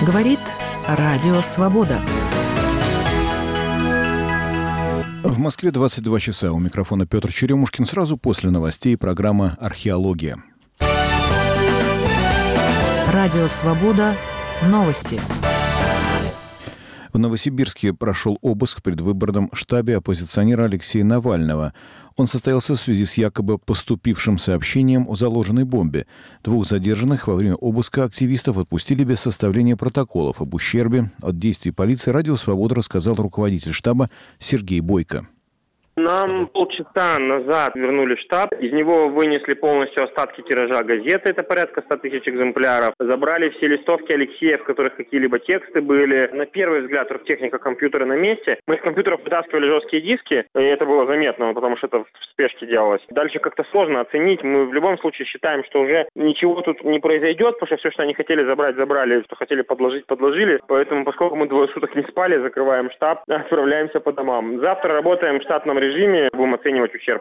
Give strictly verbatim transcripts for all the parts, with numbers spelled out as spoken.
Говорит Радио Свобода. В Москве двадцать два часа. У микрофона Петр Черемушкин. Сразу после новостей программа «Археология». Радио Свобода. Новости. В Новосибирске прошел обыск в предвыборном штабе оппозиционера Алексея Навального. Он состоялся в связи с якобы поступившим сообщением о заложенной бомбе. Двух задержанных во время обыска активистов отпустили без составления протоколов об ущербе от действий полиции. Радио «Свобода» рассказал руководитель штаба Сергей Бойко. Нам полчаса назад вернули штаб, из него вынесли полностью остатки тиража газеты, это порядка ста тысяч экземпляров. Забрали все листовки Алексея, в которых какие-либо тексты были. На первый взгляд техника компьютера на месте. Мы из компьютеров вытаскивали жесткие диски, и это было заметно, потому что это в спешке делалось. Дальше как-то сложно оценить. Мы в любом случае считаем, что уже ничего тут не произойдет, потому что все, что они хотели забрать, забрали, что хотели подложить, подложили. Поэтому, поскольку мы двое суток не спали, закрываем штаб, отправляемся по домам. Завтра работаем в штатном режиме, будем оценивать ущерб.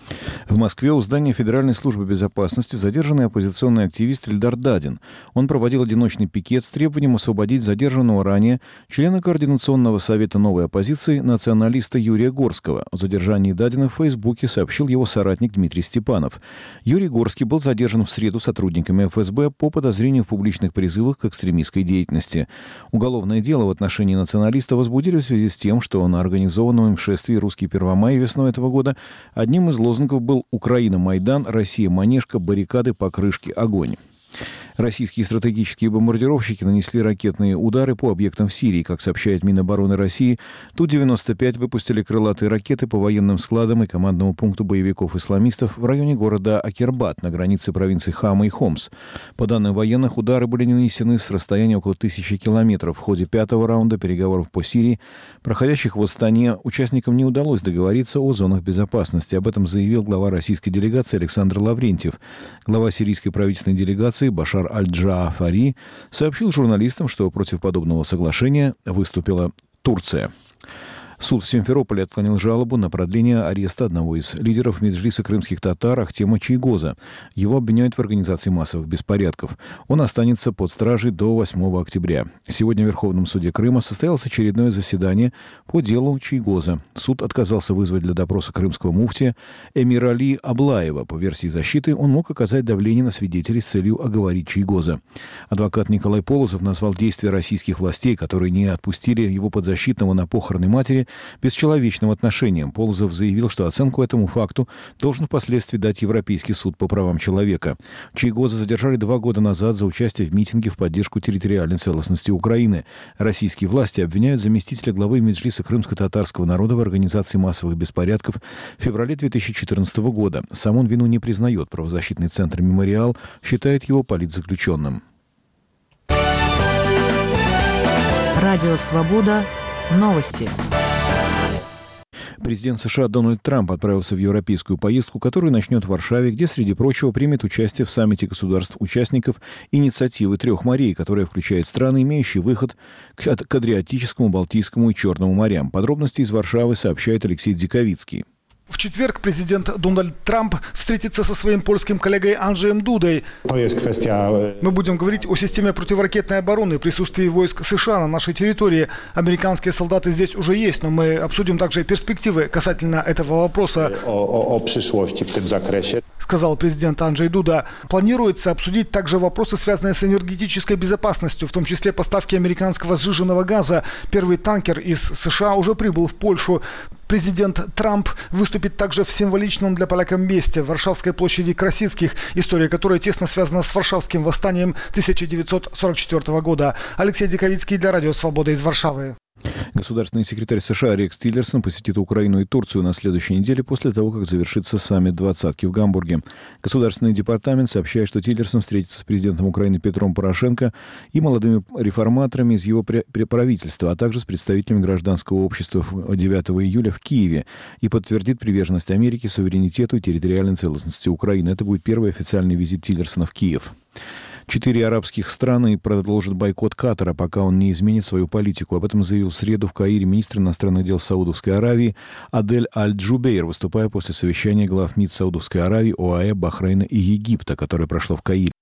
В Москве у здания Федеральной службы безопасности задержанный оппозиционный активист Эльдар Дадин. Он проводил одиночный пикет с требованием освободить задержанного ранее члена Координационного совета новой оппозиции националиста Юрия Горского. О задержании Дадина в Фейсбуке сообщил его соратник Дмитрий Степанов. Юрий Горский был задержан в среду сотрудниками эф эс бэ по подозрению в публичных призывах к экстремистской деятельности. Уголовное дело в отношении националиста возбудили в связи с тем, что на организованном им шествии «Русский Первомай» весной этого года одним из лозунгов был «Украина, Майдан, Россия, Манежка, баррикады, покрышки, огонь». Российские стратегические бомбардировщики нанесли ракетные удары по объектам в Сирии. Как сообщает Минобороны России, Ту девяносто пять выпустили крылатые ракеты по военным складам и командному пункту боевиков-исламистов в районе города Акербат на границе провинций Хама и Хомс. По данным военных, удары были нанесены с расстояния около тысячи километров. В ходе пятого раунда переговоров по Сирии, проходящих в Астане, участникам не удалось договориться о зонах безопасности. Об этом заявил глава российской делегации Александр Лаврентьев. Глава сирийской правительственной делегации Башар Аль-Джаафари сообщил журналистам, что против подобного соглашения выступила Турция. Суд в Симферополе отклонил жалобу на продление ареста одного из лидеров меджлиса крымских татар Ахтема Чийгоза. Его обвиняют в организации массовых беспорядков. Он останется под стражей до восьмого октября. Сегодня в Верховном суде Крыма состоялось очередное заседание по делу Чийгоза. Суд отказался вызвать для допроса крымского муфтия Эмирали Аблаева. По версии защиты, он мог оказать давление на свидетелей с целью оговорить Чийгоза. Адвокат Николай Полозов назвал действия российских властей, которые не отпустили его подзащитного на похороны матери, бесчеловечным отношением. Полозов заявил, что оценку этому факту должен впоследствии дать Европейский суд по правам человека. Чийгоза задержали два года назад за участие в митинге в поддержку территориальной целостности Украины. Российские власти обвиняют заместителя главы меджлиса крымско-татарского народа в организации массовых беспорядков в феврале две тысячи четырнадцатого года. Сам он вину не признает. Правозащитный центр «Мемориал» считает его политзаключенным. Радио «Свобода». Новости. Президент США Дональд Трамп отправился в европейскую поездку, которую начнет в Варшаве, где, среди прочего, примет участие в саммите государств-участников инициативы трех морей, которая включает страны, имеющие выход к Адриатическому, Балтийскому и Черному морям. Подробности из Варшавы сообщает Алексей Дзиковицкий. В четверг президент Дональд Трамп встретится со своим польским коллегой Анджеем Дудой. Мы будем говорить о системе противоракетной обороны, присутствии войск США на нашей территории. Американские солдаты здесь уже есть, но мы обсудим также перспективы касательно этого вопроса. О, о, о przyszłości w tym zakresie. Сказал президент Анджей Дуда. Планируется обсудить также вопросы, связанные с энергетической безопасностью, в том числе поставки американского сжиженного газа. Первый танкер из США уже прибыл в Польшу. Президент Трамп выступит также в символичном для поляков месте, в Варшавской площади Красицких, история которой тесно связана с Варшавским восстанием тысяча девятьсот сорок четвёртого года. Алексей Дзиковицкий для Радио Свобода из Варшавы. Государственный секретарь США Рекс Тиллерсон посетит Украину и Турцию на следующей неделе после того, как завершится саммит двадцатки в Гамбурге. Государственный департамент сообщает, что Тиллерсон встретится с президентом Украины Петром Порошенко и молодыми реформаторами из его правительства, а также с представителями гражданского общества девятого июля в Киеве и подтвердит приверженность Америке, суверенитету и территориальной целостности Украины. Это будет первый официальный визит Тиллерсона в Киев. Четыре арабских страны продолжат бойкот Катара, пока он не изменит свою политику. Об этом заявил в среду в Каире министр иностранных дел Саудовской Аравии Адель Аль-Джубейр, выступая после совещания глав МИД Саудовской Аравии, ОАЭ, Бахрейна и Египта, которое прошло в Каире.